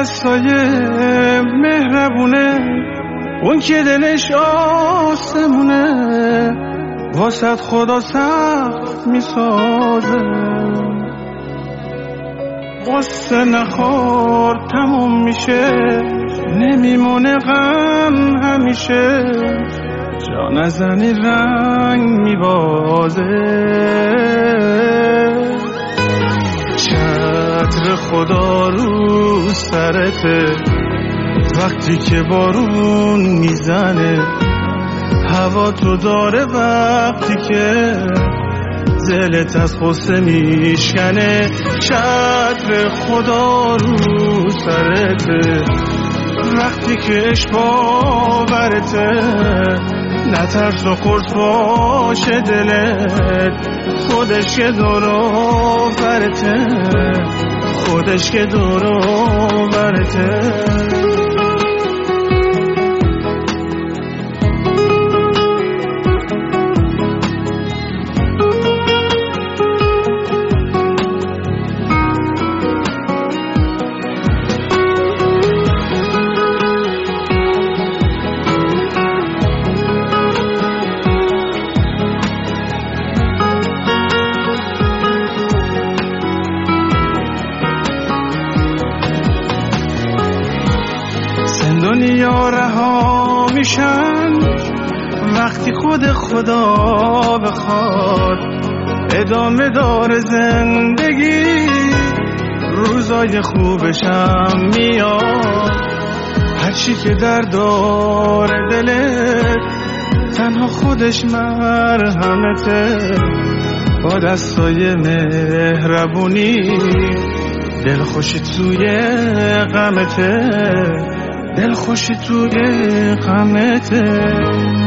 دستای مهربونه، اون که دلش آسمونه، واسه خدا سخت میسازه. قصه نخور تموم میشه، نمیمونه غم همیشه، جا نزنی رنگ میبازه. چتر خدا رو سرته، وقتی که بارون میزنه، هوا تو داره وقتی که دلت از غصه میشکنه. چتر خدا رو سرته، وقتی که عشق باورته، نترس و قرص باشه دلت، خودش که دورو برته، خودش که دورو برته. دنیا رها میشن وقتی خود خدا بخواد، ادامه داره زندگی، روزای خوبشم میاد. هرچی که درد داره دلت، تنها خودش مرهمته، با دستای مهربونی، دل خوشی توی غمته، دل خوشی توی غمته.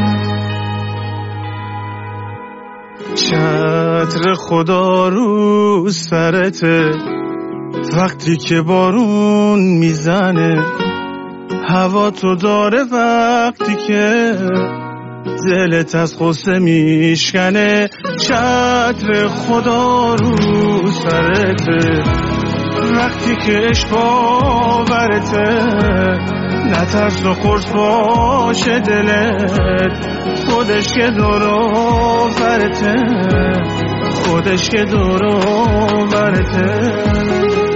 چتر خدا رو سرته، وقتی که بارون میزنه، هوا تو داره وقتی که دلت از غصه میشکنه. چتر خدا رو سرته، وقتی که عشق باورته، نترس و قرص باشه دلت، خودش که دورو برته، خودش که دورو برته.